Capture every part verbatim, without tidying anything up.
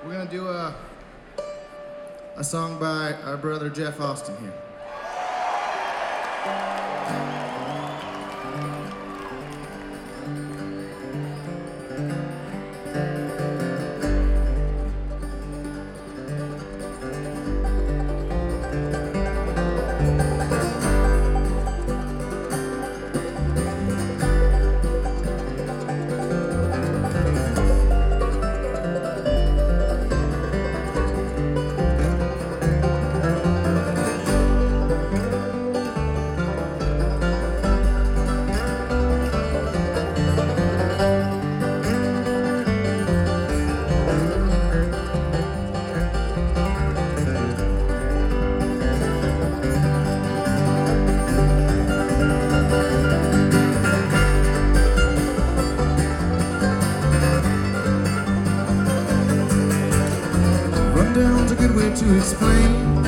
We're gonna do a, a song by our brother Jeff Austin here. Rundown's a good way to explain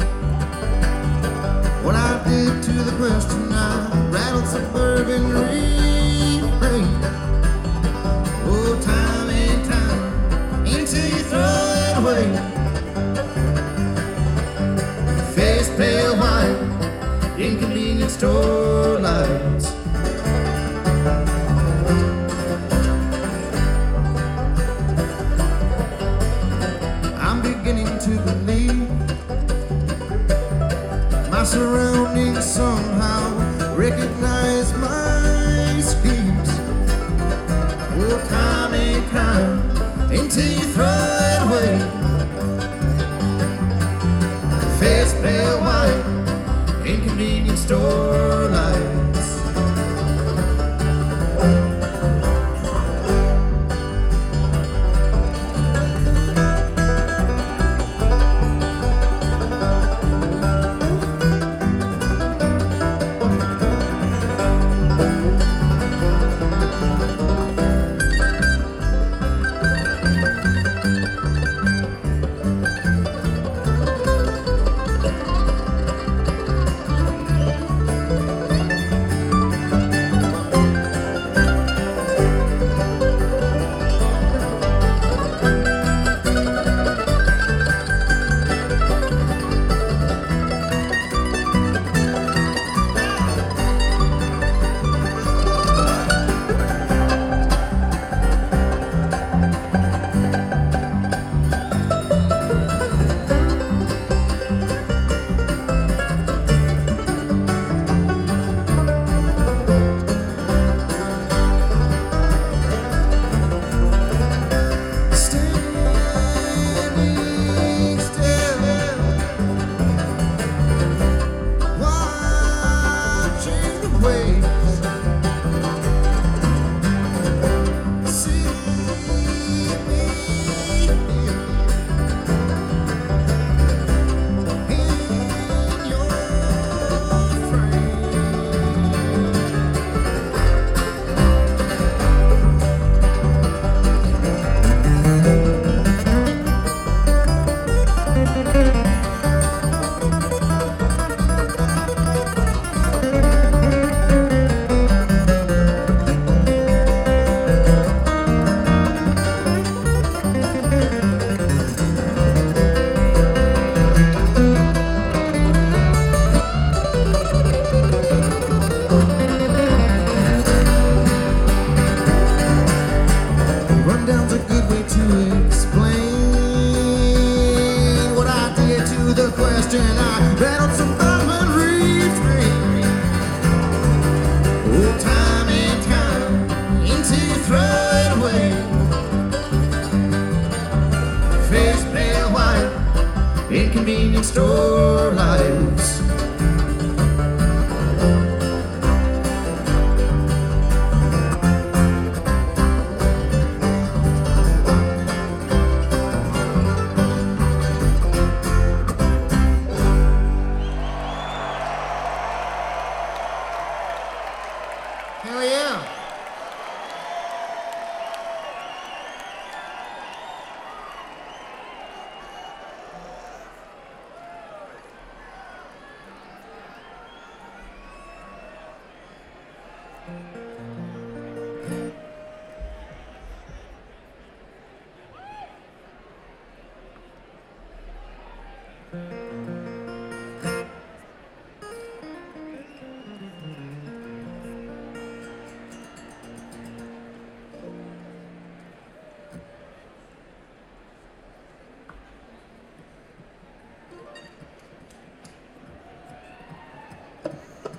what I did to the question. I rattled suburban refrain, oh, time and time, until you throw it away. Face pale white, inconvenient store lights. I'm beginning to believe my surroundings somehow recognize my schemes. Oh, time and time, until you throw it away. Face pale white, inconvenient store lights. Rundown's a good way to explain what I did to the question. I rattled some urban refrain, oh, time and time, until you throw it away. Face pale white, inconvenient store lights. Hell yeah.